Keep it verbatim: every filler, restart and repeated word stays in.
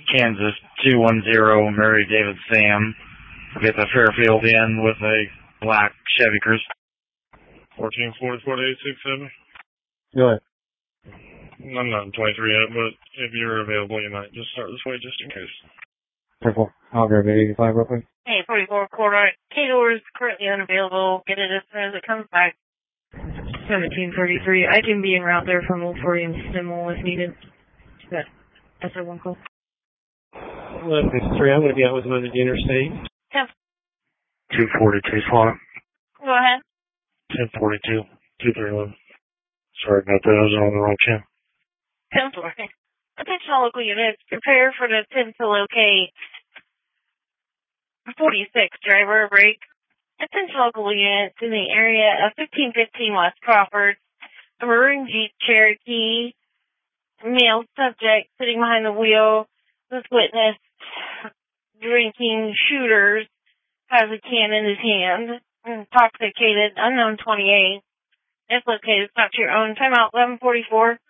Kansas two one zero, Mary David Sam. Get the Fairfield in with a black Chevy Cruze. fourteen forty-four to eight six seven. Go ahead. I'm not in twenty-three yet, but if you're available, you might just start this way just in case. Purple. I'll grab eighty-five real quick. Hey, forty-four quarter. K-door is currently unavailable. Get it as soon as it comes back. seventeen thirty-three. I can be en route there from Old Forty and Stimel if needed. That S O one call. eleven fifty-three. I'm going to be out with them on the interstate. ten. two forty-two slot. Go ahead. ten forty-two. two thirty-one. Sorry about that. I was on the wrong channel. ten forty. Attention all local units. Prepare for the attempt to locate forty-six driver break. Attention local units in the area of fifteen fifteen West Crawford. A maroon Jeep Cherokee. Male subject sitting behind the wheel. This witness drinking shooters. Has a can in his hand. Intoxicated. Unknown twenty-eight. If located, stop to your own. Timeout eleven forty-four.